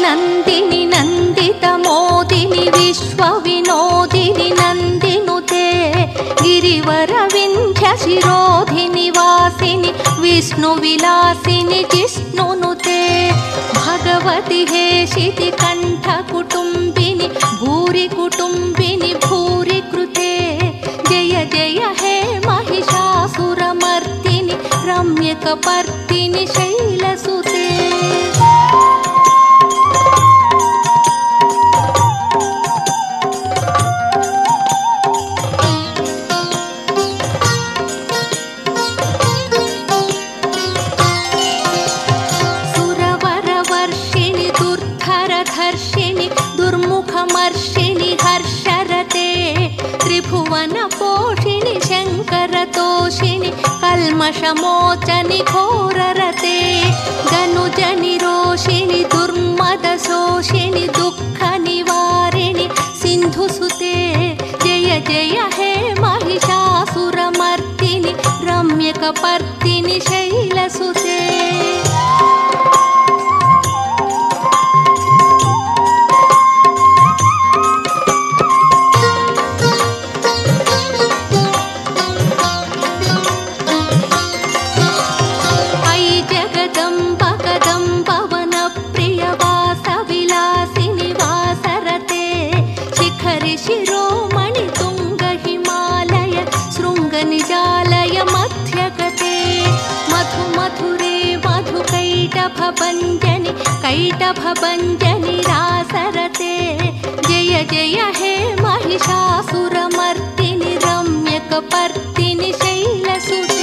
नन्दिनि नन्दितमोदिनि विश्वविनोदिनि नन्दिनुते गिरिवरविन्ध्यशिरोधिनि वासिनि विष्णुविलासिनि जिष्णुनुते भगवति हेशिति कण्ठकुटुम्बिनि भूरि कुटुम्बिनि भूरि कृते जय जय हे महिषासुरमर्दिनि रम्यकपर्दिनि शैलसुते दुर्मुखमर्षिणि हर्षरते त्रिभुवनपोषिणि शङ्करतोषिणि कल्मषमोचनि घोररते धनुजनिरोषिणि दुर्मदशोषिणि दुःखनिवारिणि सिन्धुसुते जय जय हे महिषासुरमर्दिनि रम्यकपर्दिनि शैलसुते शिरोमणि तुंग हिमालय शृंग निजालय मध्यगते मधु मधुरे मधु कैटभभञ्जनि कैटभभञ्जनि रासरते जय जय हे महिषासुरमर्दिनि रम्यकपर्दिनि शैलसुते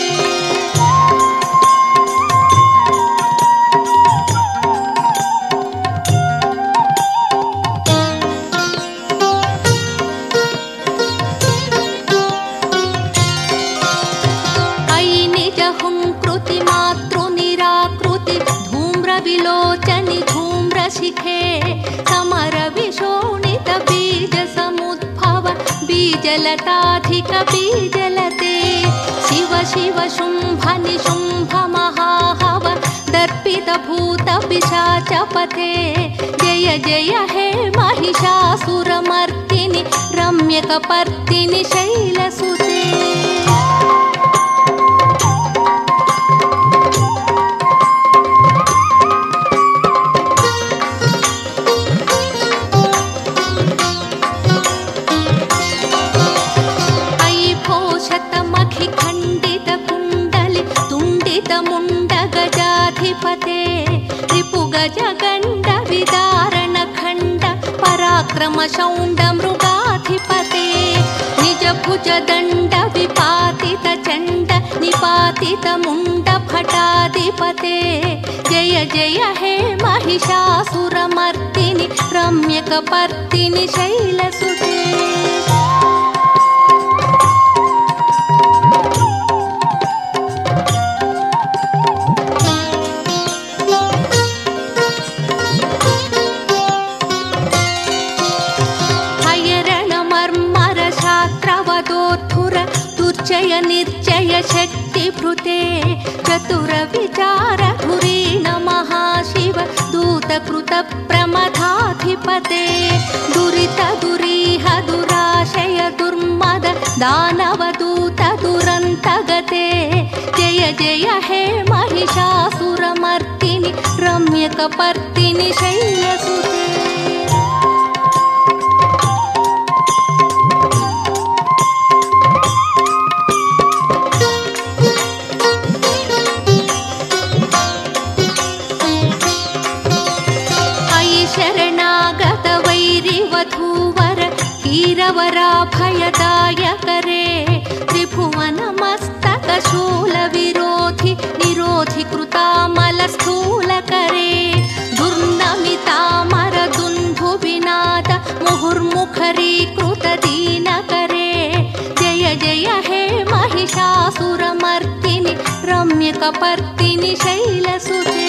विलोचनि धूम्रशिखे समरविशोणित बीजसमुद्भव बीजलताधिक बीजलते शिव शिव शुम्भ निशुम्भ महाहव दर्पितभूत पिशाचपते जय जय हे महिषासुरमर्दिनि रम्यकपर्दिनि शैलसुते मुण्डगजाधिपते रिपुगजगण्ड विदारणखण्ड पराक्रमशौण्ड मृगाधिपते निजभुजदण्ड विपातितचण्ड निपातितमुण्ड भटाधिपते जय जय हे महिषासुरमर्दिनि रम्यकपर्दिनि शैलसुते दुर्जय निर्जय शक्तिभृते चतुर विचार धुरीण महाशिव दूतकृत प्रमथाधिपते दुरित दुरीह दुराशय दुर्मद दानवदूत दुरन्तगते जय जय हे महिषासुरमर्दिनि रम्यकपर्दिनि शैलसुते शरणागत वैरिवधूवर कीरवराभयदायकरे त्रिभुवनमस्तकशूलविरोधि निरोधि कृतामलस्थूलकरे दुर्नमितामरदुन्धुविनाद मुहुर्मुखरीकृतदीनकरे जय जय हे महिषासुरमर्दिनि रम्यकपर्दिनि शैलसुते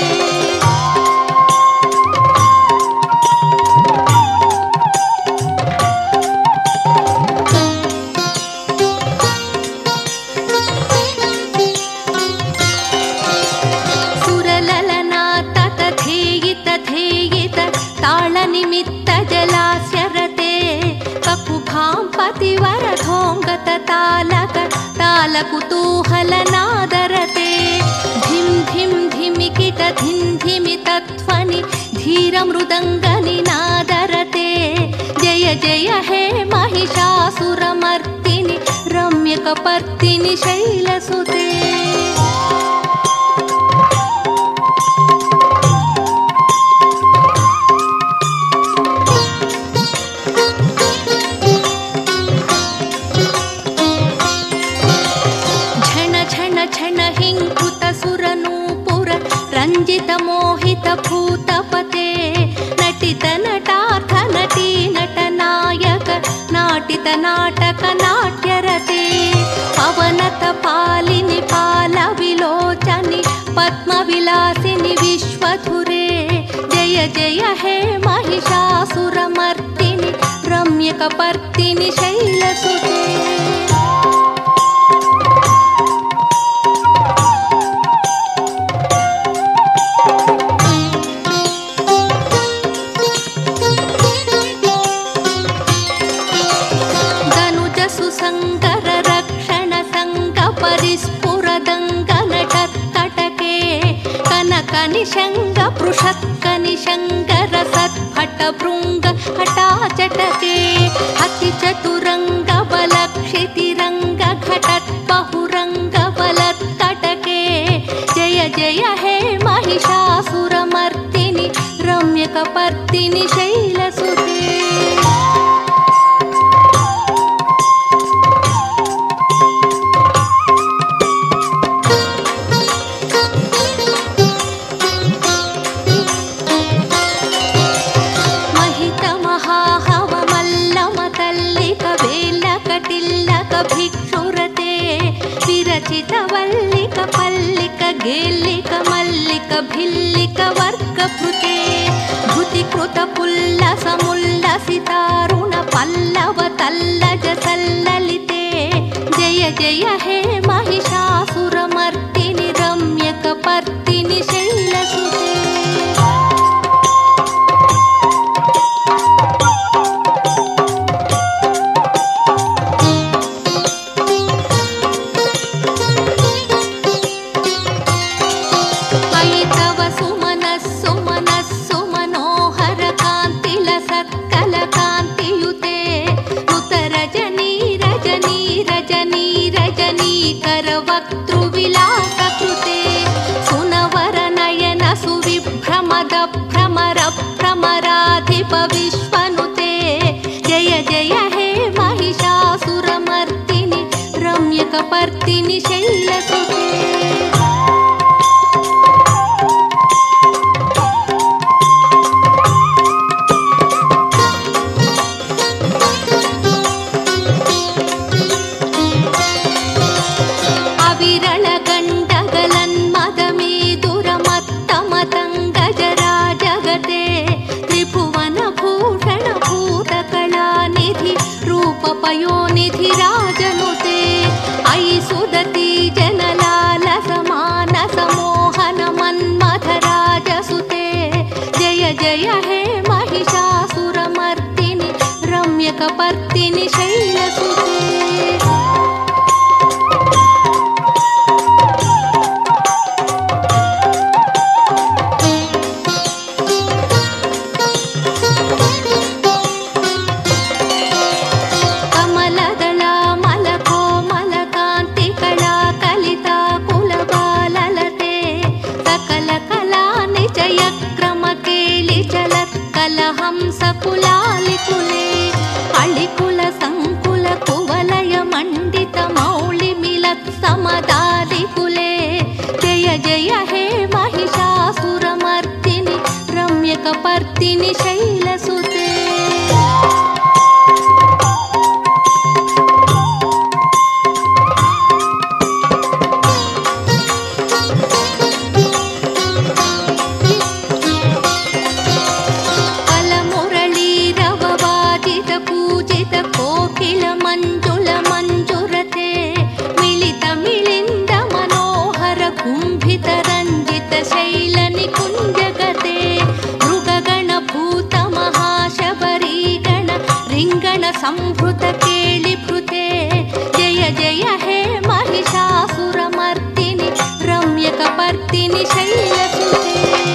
निमित्त जलास्यरते ककुभां पतिवरधोङ्गत तालकुतूहलनादरते धिं धिं धिमिकिट धिं धिमितध्वनि धीरमृदङ्गनिनादरते जय जय हे महिषासुरमर्दिनि रम्यकपर्दिनि शैलसुते हिंकृतसुरनूपुर रञ्जित मोहित भूतपते नटित नटार्थ नटी नटनायक नाटित नाटक नाट्यरते पवनत पालिनि पाल विलोचनि पद्मविलासिनि विश्वधुरे जय जय हे महिषासुरमर्दिनि रम्यकपर्दिनि शैलसुते सुसंकर रक्षण संग परिस्फुरदंग नटत्तटके कनक निशंग पृषत्क निशंग रसत्फट भृंग हटाचटके अति चतुरंग बलक्षितिरंग घटत् बहुरंग बलत्तटके जय जय हे महिषासुरमर्दिनि रम्यकपर्दिनि शैलसुते भिक्षुरते विरचित वल्लिक पल्लिक गेल्लिक मल्लिक भिल्लिक वर्गभृते भृतिकृत पुल्लस मुल्लसितारुण पल्लव तल्लज सल्ललिते जय जय हे महिषासुरमर्दिनि रम्यकपर्दिनि शैलसुते करवक्तृविलासकृते सुनवरनयन सुविभ्रमद भ्रमर भ्रमराधिप विश्वनुते जय जय हे महिषासुरमर्दिनि रम्यकपर्दिनि शैलसुते पयोनिधि राजनुते अयि सुदती जनलाल समान समोहन मन्मथराजसुते जय जय हे महिषासुरमर्दिनि रम्यकपर्दिनि शैलसुते हंस कुलालिकुले अलिकुल संकुल कुवलय मंडित मौलि मिलत् समदालिकुले जय जय हे महिषासुरमर्दिनि रम्यकपर्दिनि शैलसुते कुंभित रंजित शैल निकुंजगते मृगगण भूत संभृत केळिभृते जय जय हे महिषासुरमर्दिनि रम्यकपर्दिनि शैलसुते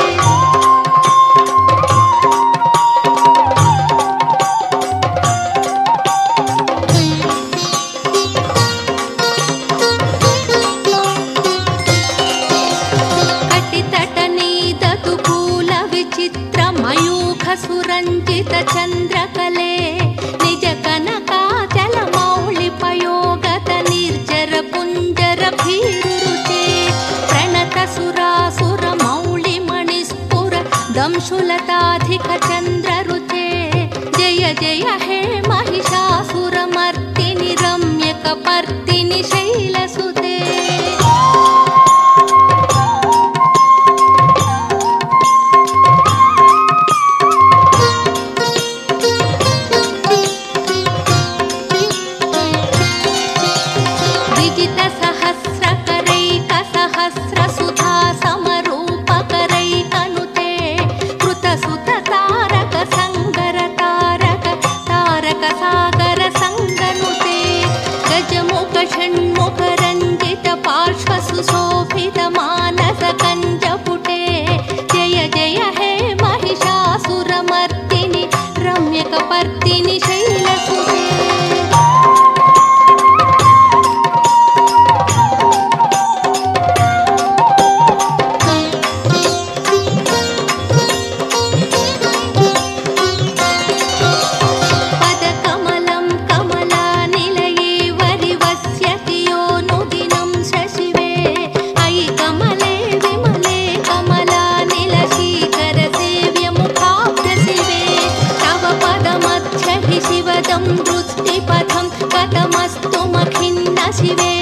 सुरञ्जित चन्द्रकले निज कनकाचल मौलिपयोगत निर्जर पुञ्जर भीरुरुचे प्रणत सुरासुर मौलिमणिस्फुर दंशुलताधिक चन्द्ररुचे जय जय हे महिषासुरमर्दिनि रम्यकपर्दिनि शैलसुते षण्मुखरञ्जित पार्श्वसुशोभित मानस कञ्जपुटे जय जय हे महिषासुरमर्दिनि रम्यकपर्दिनि शैलसुते दृष्टिपथं कथमस्तु मखिन्न शिवे